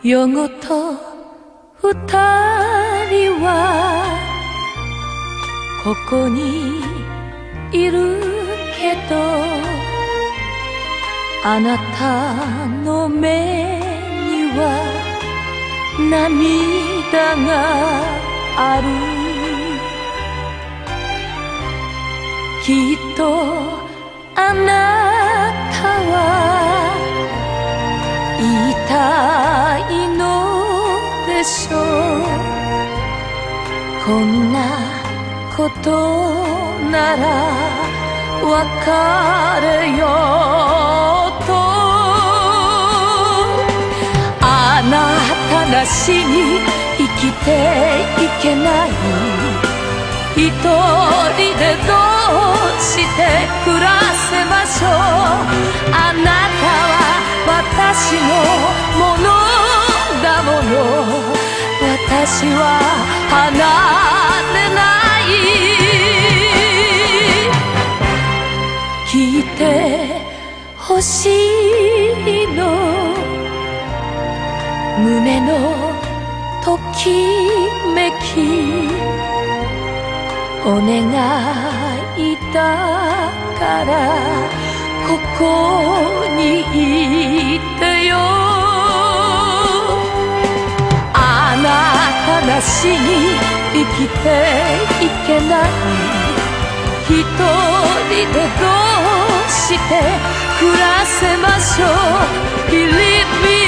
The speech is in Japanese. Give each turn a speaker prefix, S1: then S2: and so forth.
S1: 夜ごと二人はここにいるけど、あなたの目には涙がある。きっとあなたは言いたいのでしょう。こんなことなら別れようと。あなたなしに生きていけない。一人でどうして暮らせましょう。あなたは私のものだもの。私は離れない。聞いてほしいの、胸のときめき。お願いだからここにいてよ。あなたなしに生きていけない。一人でどうして暮らせましょう。Believe me